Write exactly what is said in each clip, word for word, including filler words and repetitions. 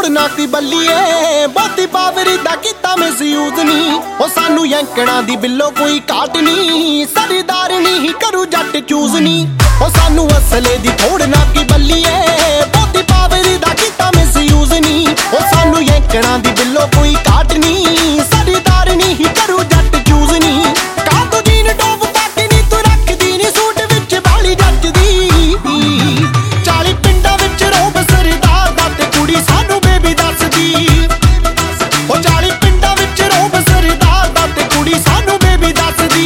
ਨਾ की बल्लीए बहुती पावरी दा कीता मिसयूज नी ओ सानू यंकणा दी बिल्लो कोई घाट नी सरदार नी करू जट चूज नी ओ सानू असले दी थोड़ ना की बल्लीए बहुती पावरी दा कीता मिसयूज नी ओ सानू यंकणा दी बिल्लो कोई घाट नी सरदार नी करू जट चूज नी का तू जीन टॉप पाटी नी तू रखदी नी सूट विच वाली जट दी चाली पिंडा विच रोब सरदार दा ते कुड़ी सानू बेबी दसदी ओ चाली पिंडा विच रोब सरदार दा ते कुड़ी सानू बेबी दसदी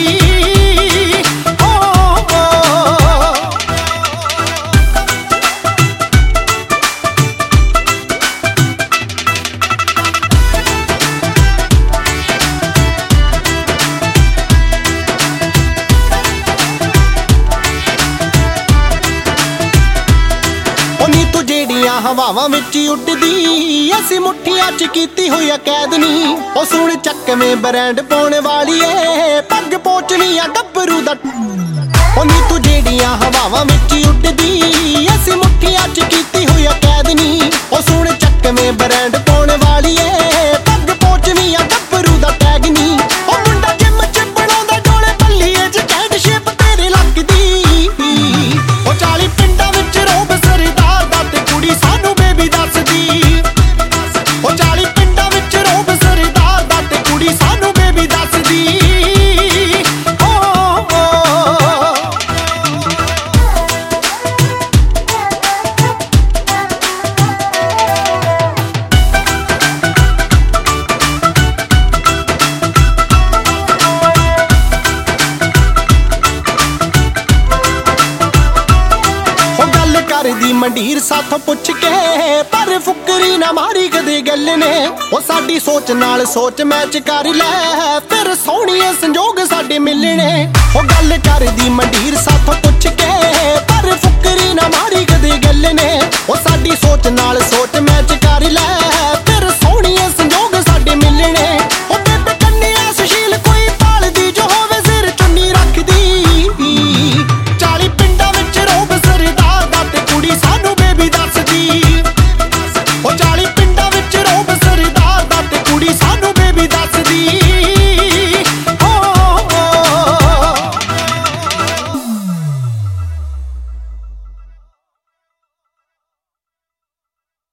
हवावां विच उड्डदी असी मुठियां च कीती होई कैद नी ओ सुण चक्कवें ब्रांड पाउण वाली ए पग पोचनियां गब्बरू दा ओ नी तू जेड़ियां हवावां विच उड्डदी असी मुठियां च कीती होई कैद नी ओ सुण चक्कवें ब्रांड पाउण वाली ए पग पोचनियां गब्बरू दा टैग नी ओ मुंडा जिम च बनाउंदा डोले बल्लीए च कैड शेप तेरे लगदी ओ चाली पिंडां विच रोब सरदार दा ते कुड़ी सानू बेबी दसदी ओ चाली पिंडां विच रोब सरदार दा ते कुड़ी सानू बेबी दसदी ओ दी मंडीर साथों पुछ के पर फुकरी ना मारी कदे गल ने ओ साडी सोच नाल सोच मैच कर लै फिर सोहणिए संजोग साडे मिलने ओ गल कर दी मंडीर साथों पुछ के पर फुकरी ना मारी कदे गल ने ओ साडी सोच नाल सोच मैच कर लै